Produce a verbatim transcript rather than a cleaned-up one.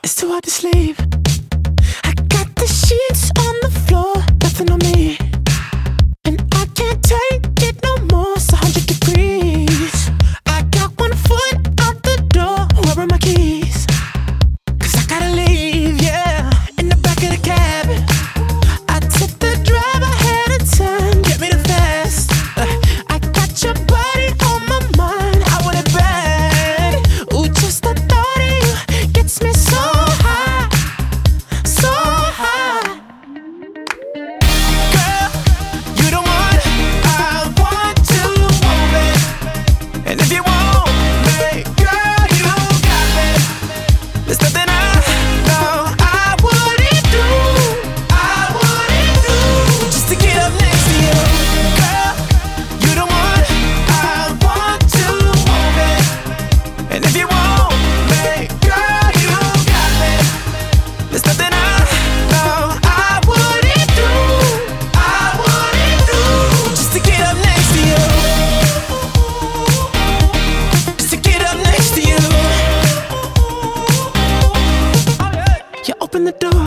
It's too hard to sleep. I got the sheets on the floor, nothing on me, and I can't take it no more. It's a hundred degrees. I got one foot out the door. Where are my keys? Cause I gotta leave, yeah. In the back of the cab, I took the drive ahead of time. Get me the fast. uh, I got your body on my mind. I want it bad. Ooh, just the thought of you gets me so high, so high. Girl, you the one I want to move it. And if you want me, girl, you got me. There's nothing I know I wouldn't do, I wouldn't do, just to get up next to you. Girl, you the one I want to move it. And if you want me, girl, you got me. There's nothing I know I wouldn't do, I wouldn't do, just to get up next to you, just to get up next to you. You open the door,